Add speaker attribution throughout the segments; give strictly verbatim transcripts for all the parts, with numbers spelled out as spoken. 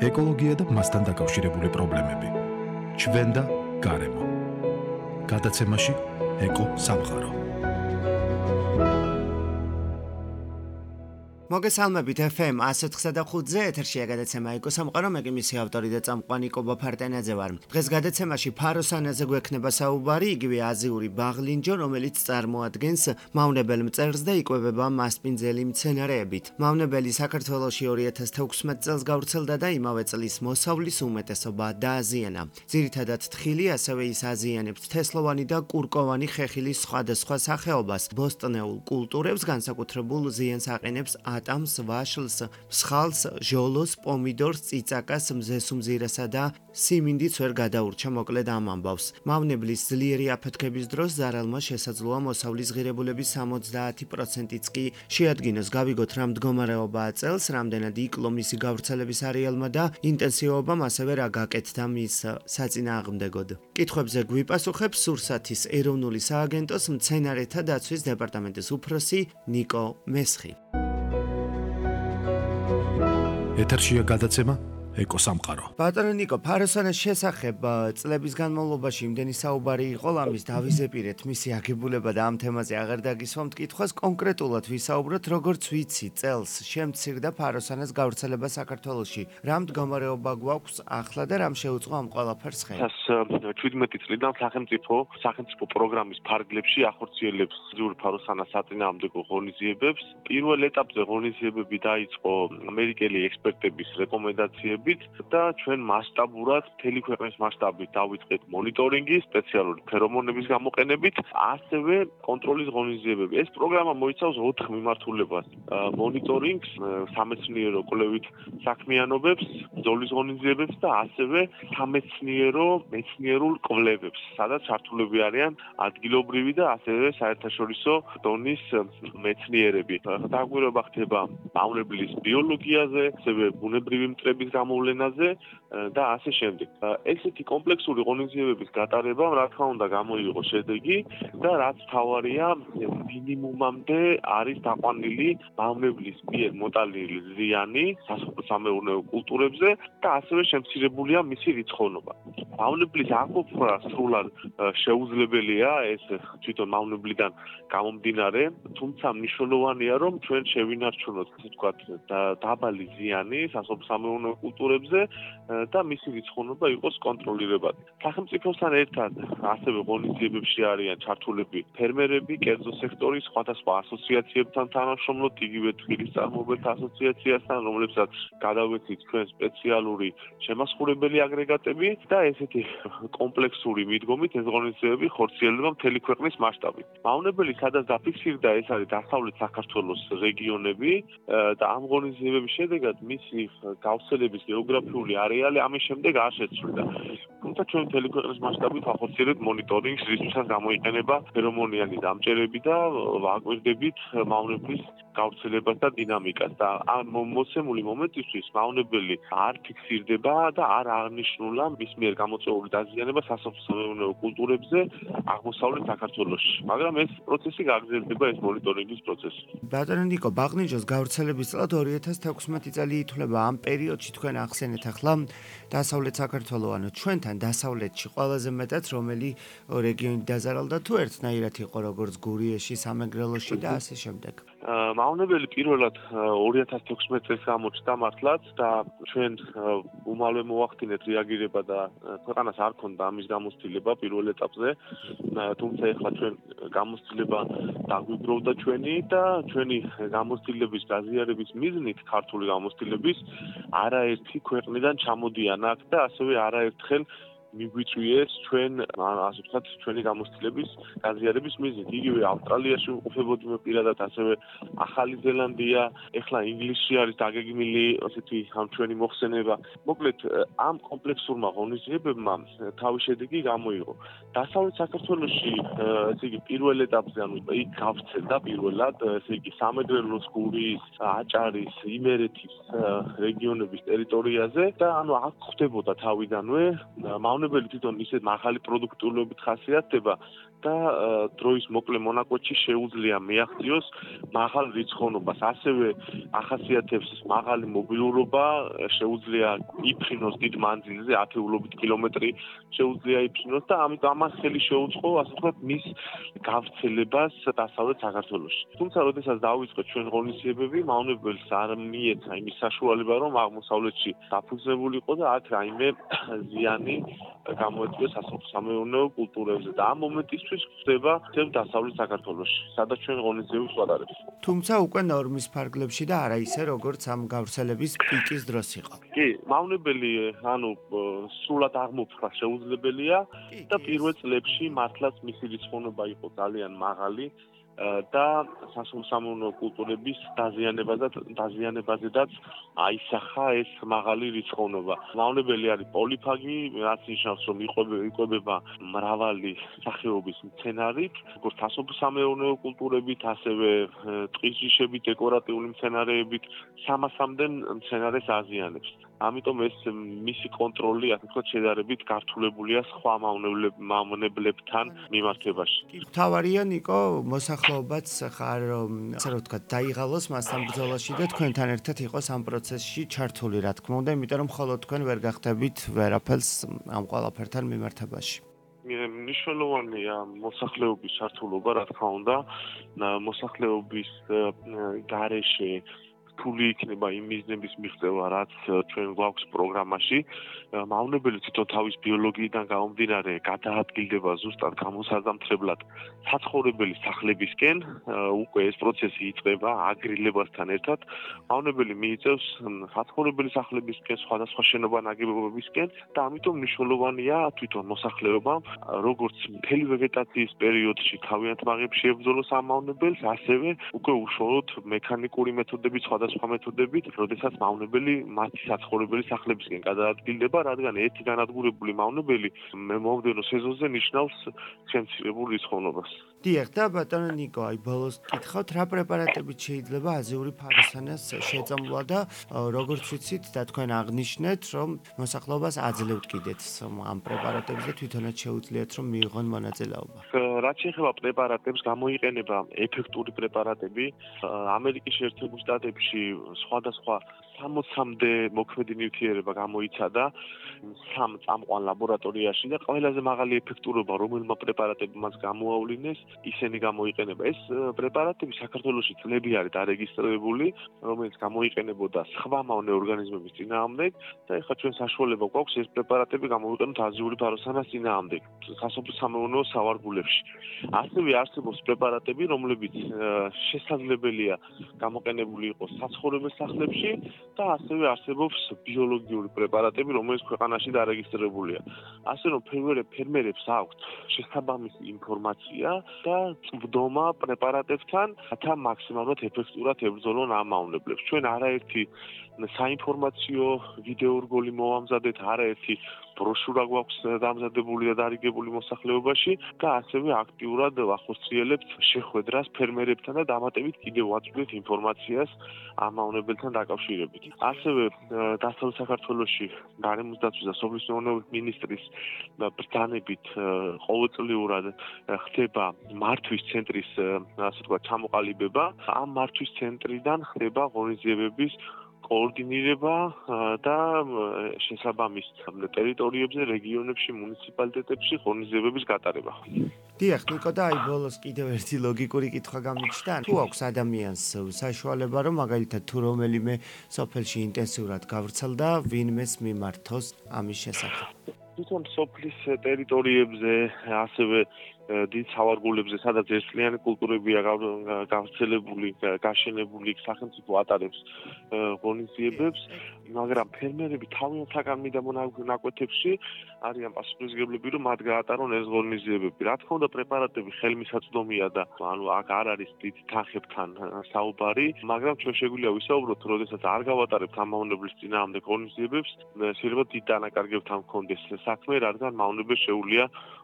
Speaker 1: ეკოლოგია და მასთან დაკავშირებული პრობლემები. ჩვენ და გარემო. გადაცემაში ეკო სამყარო.
Speaker 2: მოგესალმებით ეფ ემ one oh nine point five-ზე ეთერშია გადაცემა ეკო სამყარო, მე კი მისი ავტორი და წამყვანი კობა ფარტენაძე ვარ. დღეს გადაცემაში ფაროსანაზე გვექნება საუბარი, იგივე აზიური ბაღლინჯო, რომელიც წარმოადგენს მავნებელ მწერლს და იკვებება მასპინძელი მცენარეებით. მავნებელი საქართველოში ორი ათას თექვსმეტ წელს გავრცელდა და იმავე წლის მოსავლის უმეტესობა დააზიანა. ძირითადად თხილი, ასევე ის აზიანებს თესლოვანი და კურკოვანი ხეხილის სხვადასხვა სახეობას, ბოსტნეულ კულტურებს, განსაკუთრებულ ზიანს აყენებს ატამს, ვაშლს, მსხალს, ჟოლოს, პომიდორს, წიწაკას, მზესუმზირასა და სიმინდიც ვერ გადაურჩა, მოკლედ ამ ამბავს. მავნებლის ძლიერი აფეთქების დროს ზარალმა შესაძლოა მოსავლის ღირებულების სამოცდაათი პროცენტიც კი შეადგინოს. გავიგოთ რა მდგომარეობაა წელს, რამდენად იკლო მისი გავრცელების არეალმა და ინტენსივობამ, ასევე რა გაკეთდა მის საწინააღმდეგოდ. კითხვებზე გვიპასუხებს სურსათის ეროვნული სააგენტოს მცენარეთა დაცვის დეპარტამენტის უფროსი ნიკო მესხი.
Speaker 1: ეთერშია გადაცემა ეკო სამყარო.
Speaker 2: ბატონო ნიკო, ფაროსანას შესახებ წლების განმავლობაში იმდენი საუბარი იყო, ამის დავიზეპირეთ მისი აგებულება და ამ თემაზე აღარ დაგისვამთ კითხვას. კონკრეტულად ვისაუბროთ, როგორც ვიცი, წელს შემცირდა ფაროსანას გავრცელება საქართველოში. რა მდგომარეობა გვაქვს ახლა და რამ შეუწყო ამ ყველაფერს ხელი?
Speaker 3: შვიდმეტი წლიდან სახელმწიფო სახელმწიფო პროგრამის ფარგლებში ახორციელებს ძვირ ფაროსანას საწინააღმდეგო ღონისძიებებს. პირველ ეტაპზე ღონისძიებები დაიწყო ამერიკელი ექსპერტების რეკომენდაციებით და ჩვენ მასშტაბურად, მთელი ქვეყნის მასშტაბით დავიწყეთ მონიტორინგი სპეციალური ფერომონების გამოყენებით, ასევე კონტროლის ღონისძიებები. ეს პროგრამა მოიცავს ოთხ მიმართულებას: მონიტორინგს, სამეცნიერო კვლევით საქმიანობებს, ბრძოლის ღონისძიებებს და ასევე სამეცნიერო მეცნიერულ კვლევებს, სადაც ჩართულები არიან ადგილობრივი და ასევე საერთაშორისო დონის მეცნიერები. დაკვირვება ხდება მავნებლის ბიოლოგიაზე, ასევე ბუნებრივი მტრების გამოვლენაზე და ასე შემდეგ. ესეთი კომპლექსური ღონისძიებების გატარებამ, რა თქმა უნდა, გამოიღო შედეგი და რაც თავარია, მინიმუმამდე არის დაყვანილი მავნებლის მიერ მოტანილი ზიანი სასოფლო-სამეურნეო კულტურებზე და ასევე შემცირებულია მისი რიცხოვნობა. მავნებლის აღოფრა სრულად შეუძლებელია, ეს თვითონ მავნებლიდან გამომდინარე, თუმცა მნიშვნელოვანია, რომ ჩვენ შევინარჩუნოთ, ასე ვთქვათ, დაბალი ზიანი სასოფლო-სამეურნეო კულტურებზე და მისი რიცხოვნობა იყოს კონტროლირებადი. სახელმწიფოსთან ერთად ასევე ღონისძიებებში არიან ჩართულები ფერმერები, კერძო სექტორის სხვადასხვა ასოციაციებთან თანამშრომლობ, იგივე თხილის წარმოებელთა ასოციაციასთან, რომლებსაც გადავეცით ჩვენ სპეციალური შემასხურებელი აგრეგატები და ესეთი კომპლექსური მიდგომით ეს ღონისძიებები ხორციელდება მთელი ქვეყნის მასშტაბით. მავნებელი სადაც დაფიქსირდა, ეს არის დასავლეთ საქართველოს რეგიონები და ამ ღონისძიებების შედეგად მისი გავრცელების გეოგრაფიული არეალი ამის შემდეგ არ შეცვლიდა. თუმცა ჩვენ მთელი ქვეყნის მასშტაბით ახორციელებთ მონიტორინგს, რისთვისაც გამოიყენება ფერომონიანი დამჭერები და ვაკვირდებით მავნებლის გავრცელებას და დინამიკას და ამ მოცემული მომენტისთვის მავნებელი არ ფიქსირდება და არ აღნიშნულა მის მიერ გამოწვეული დაზიანება სასოფლო-სამეურნეო კულტურებზე აღმოსავლეთ საქართველოში. მაგრამ ეს პროცესი გაგრძელდება, ეს მონიტორინგის პროცესი.
Speaker 2: ბატონო ნიკო, ბაღლინჯოს გავრცელების წლად ორი ათას თექვსმეტი წელი ითვლება. ამ პერიოდში თქვენ ახსენეთ ახლა დასავლეთ საქართველო, ანუ ჩვენთან დასავლეთში ყველაზე მეტად რომელი რეგიონი დაზარალდა, თუ ერთნაირად იყო როგორც გურიეში, სამეგრელოში და ასე შემდეგ?
Speaker 3: მავნებელი პირველად ორი ათას თექვსმეტ წელს გამოჩნდა მართლაც და ჩვენ უმალვე მოახდინეთ რეაგირება და ქვეყანას არ ქონდა ამის გამოცდილება პირველ ეტაპზე, თუმცა ეხლა ჩვენ გამოცდილება დაგვიგროვდა ჩვენი და ჩვენი გამოცდილების გაზიარების მიზნით, ქართული გამოცდილების არაერთი ქვეყნიდან ჩამოდიან აქ და ასევე არაერთხელ მიგვიწვიეს ჩვენ, ასე ვთქვათ, ჩვენი გამოცდილების გაზიარების მიზნით. იგივე ავსტრალიაში ვყოფებოდით პირადად, ასევე ახალი ზელანდია, ეხლა ინგლისში არის დაგეგმილი ასეთი ამ ჩვენი მოხსენება. მოკლედ, ამ კომპლექსურმა ღონისძიებებმა თავის შედეგი გამოიღო. დასავლეთ საქართველოში, ესე იგი, პირველ ეტაპზე, ანუ იქ გავრცელდა პირველად, ესე იგი, სამეგრელოს, გურიის, აჭარის, იმერეთის რეგიონების ტერიტორიაზე და ანუ აქ ხდებოდა თავიდანვე მავნებლის მავნებელი თვითონ ისეთ მაღალი პროდუქტულობით ხასიათდება და დროის მოკლე მონაკვეთში შეუძლია მიაღწიოს მაღალ რიცხოვნობას. ასევე ახასიათებს მაღალი მობილურობა, შეუძლია იფრინოს დიდ მანძილზე, ათეულობით კილომეტრი შეუძლია იფრინოს და ამიტომ ამას ხელი შეუწყო, ასე ვთქვათ, მის გავრცელებას დასავლეთ საქართველოში. თუმცა, როდესაც დაუწყო ჩვენ ღონისძიებები, მავნებელს არ მიეცა იმის საშუალება, რომ აღმოსავლეთში დაფუძნებულიყო და აქ რაიმე ზიანი გამოიწვიეს სასოფლო-სამეურნეო კულტურებზე და ამ მომენტისთვის ხდება თემ დასავლეთ საქართველოში, სადაც ჩვენ ღონისძიებებს ვატარებთ.
Speaker 2: თუმცა უკვე ნორმის ფარგლებში და არა ისე, როგორც ამ გავრცელების პიკის დროს იყო.
Speaker 3: კი, მავნებელი, ანუ სრულად აღმოფხვრა შეუძლებელია და პირველ წლებში მართლაც მისი რიცხოვნობა იყო ძალიან მაღალი. და სასოფლო-სამეურნეო კულტურების დაზიანებაზე დაზიანებაზედაც აისახა ეს მაღალი რიცხოვნობა. მავნებელი არის პოლიფაგი, რაც ნიშნავს, რომ იკვებება მრავალი სახეობის მცენარით, როგორც სასოფლო-სამეურნეო კულტურებით, ასევე ტყის ჯიშებით, დეკორატიული მცენარეებით, სამასამდე მცენარეს აზიანებს. ამიტომ ეს მისი კონტროლი, ასე ვთქვათ, შედარებით გართულებულია სხვა მავნებლებთან მიმართებაში.
Speaker 2: თავარია ნიკო, მოსახლეობაც ხარ, ასე რომ ვთქვათ, დაიღალოს მასთან ბრძოლაში და თქვენთან ერთად იყოს ამ პროცესში ჩართული, რა თქმა უნდა, იმიტომ რომ მხოლოდ თქვენ ვერ გახდებით ვერაფერს ამ ყველაფერთან მიმართებაში.
Speaker 3: მნიშვნელოვანია მოსახლეობის ჩართულობა, რა თქმა უნდა, მოსახლეობის გარეშე რთული იქნება იმ მიზნების მიღწევა, რაც ჩვენ გვაქვს პროგრამაში. მავნებელი თვითონ თავის ბიოლოგიიდან გამომდინარე გადაადგილდება ზუსტად გამოსაზამთრებლად საცხოვრებელი სახლებისკენ, უკვე ეს პროცესი იწყება აგრილებასთან ერთად. მავნებელი მიიწევს საცხოვრებელი სახლებისკენ, სხვადასხვა შენობა ნაგებობებისკენ და ამიტომ მნიშვნელოვანია თვითონ მოსახლეობამ, როგორც მთელი ვეგეტაციის პერიოდში თავიანთ ბაღებში ებრძოლოს ამ მავნებელს, ასევე უკვე უშუალოდ მექანიკური მეთოდებით, სხვა მეთოდებით, როდესაც მავნებელი მათი საცხოვრებელი სახლებისკენ გადაადგილდება, რადგან ერთი განადგურებული მავნებელი მომდევნო სეზონზე ნიშნავს შემცირებულ რიცხოვნობას.
Speaker 2: დიახ, და ბატონო ნიკო, აი ბოლოს გითხავთ, რა პრეპარატებით შეიძლება აზიური ფაროსანას შეწამლა და როგორც ვიცით და თქვენ აღნიშნეთ, რომ მოსახლეობას აძლევთ კიდეც ამ პრეპარატებზე თვითონაც შეუძლიათ რომ მიიღონ მონაწილეობა.
Speaker 3: რაც შეეხება პრეპარატებს, გამოიყენება ეფექტური პრეპარატები. ამერიკის შეერთებულ შტატებში სხვადასხვა სამოცამდე მოქმედი ნივთიერება გამოიცადა სამ წამყვან ლაბორატორიაში და ყველაზე მაღალი ეფექტურობა, რომელმა პრეპარატებმა მას გამოავლინეს, ისინი გამოიყენება. ეს პრეპარატები საქართველოში წლები არის დარეგისტრირებული, რომელიც გამოიყენებოდა სხვა მავნე ორგანიზმების წინააღმდეგ და ეხლა ჩვენ საშუალება გვაქვს ეს პრეპარატები გამოვიყენოთ აზიური ფაროსანას წინააღმდეგ სასოფლო-სამეურნეო სავარგულებში. ასევე არსებობს პრეპარატები, რომლებიც შესაძლებელია გამოყენებული იყოს საცხოვრებელ სახლებში და ასევე არსებობს ბიოლოგიური პრეპარატები, რომელიც ქვეყანაში დარეგისტრირებულია. ასე რომ ფერმერებს აქვთ შესაბამისი ინფორმაცია და წვდომა პრეპარატებთან, რათა მაქსიმალურად ეფექტურად ებრძოლონ ამ მავნებლებს. ჩვენ არაერთი საინფორმაციო ვიდეორგოლი მოვამზადეთ, არაერთი ბროშურა გვაქვს დამზადებული და დარიგებული მოსახლეობაში და ასევე აქტიურად ვახორციელებთ შეხვედრას ფერმერებთან და დამატებით კიდევ ვაწვდით ინფორმაციას ამ მავნებელთან დაკავშირებით. ასევე დასავლეთ საქართველოში გარემოს დაცვის და სოფლის მეურნეობის მინისტრის ბრძანებით ყოველწლიურად ხდება მართვის ცენტრის, ასე ვთქვათ, ჩამოყალიბება. ამ მართვის ცენტრიდან ხდება ღონისძიებების კოორდინირება და შესაბამის ტერიტორიებზე, რეგიონებში, მუნიციპალიტეტებში ღონისძიებების გატარება.
Speaker 2: დიახ, ნიკო, და აი ბოლოს კიდევ ერთი ლოგიკური კითხვა გამიჩნდა. თუ აქვს ადამიანს საშუალება, რომ მაგალითად თუ რომელიმე სოფელში ინტენსიურად გავრცელდა, ვინმეს მიმართოს ამის შესახებ.
Speaker 3: თვითონ სოფლის ტერიტორიებზე, ასევე დიდ სავარგულებზე, სადაც ერთწლიანი კულტურებია გავრცელებული, გაშენებული, სახელმწიფო ატარებს ღონისძიებებს, მაგრამ ფერმერები თავიანთ საგანმიდამო ნაკვეთებში არიან პასუხისმგებლები, რომ მათ გაატარონ ეს ღონისძიებები. რა თქმა უნდა, პრეპარატები ხელმისაწვდომია და ანუ აქ არ არის დიდ თანხებთან საუბარი, მაგრამ ჩვენ შეგვიძლია ვისაუბროთ, როდესაც არ გავატარებთ ამ მავნებლის წინააღმდეგ ღონისძიებებს, შეიძლება დიდ დანაკარგებთან მქონდეს საქმე, რადგან მავნებელს შეუძლია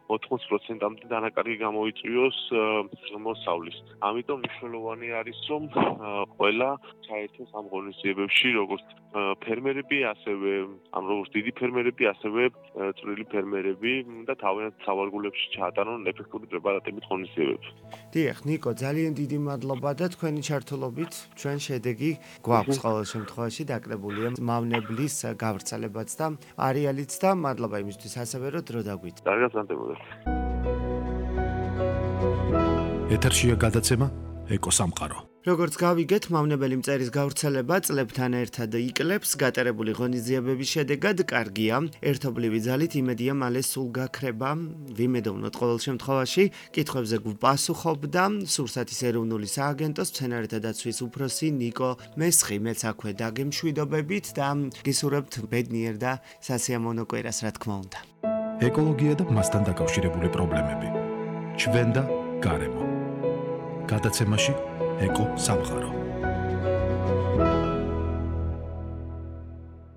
Speaker 3: ოთხმოცდაათ პროცენტამდე დანაკარგი გამოიწვიოს მოსავლის. ამიტომ მნიშვნელოვანი არის, რომ ყველა ჩაერთოს ამ ღონისძიებებში, როგორც ფერმერები, ასევე ამ როგორც დიდი ფერმერები, ასევე წვრილი ფერმერები და თავიანთ სავარგულებში ჩაატარონ ეფექტური პრეპარატებით ღონისძიებებს.
Speaker 2: დიახ, ნიკო, ძალიან დიდი მადლობა და თქვენი ჩართულობით ჩვენ შედეგი გვაქვს ყოველ შემთხვევაში დაკრებულია მავნებლის გავრცელებაც და არეალიც და მადლობა იმისთვის ასევე რომ დრო დაგვით.
Speaker 3: კარგად გასანდებოდეთ.
Speaker 1: ეთერშია გადაცემა ეკოსამყარო.
Speaker 2: როგორც გავიგეთ, მავნებელი მწერის გავრცელება წლებთან ერთად იკლებს, გატარებული ღონისძიებების შედეგად კარგია, ერთობლივი ძალით იმედია მალე სულ გაქრება, ვიმედოვნოთ ყოველ შემთხვევაში, კითხვებზე გვპასუხობდა სურსათის ეროვნული სააგენტოს მცენარეთა დაცვის უფროსი ნიკო მესხი, მეც აქვე დაგემშვიდობებით და გისურვებთ ბედნიერ და სასიამოვნო კვირას, რა თქმა უნდა.
Speaker 1: ეკოლოგია და მასთან დაკავშირებული პრობლემები. ჩვენ და გარემო. გადაცემაში ეკო სამყარო.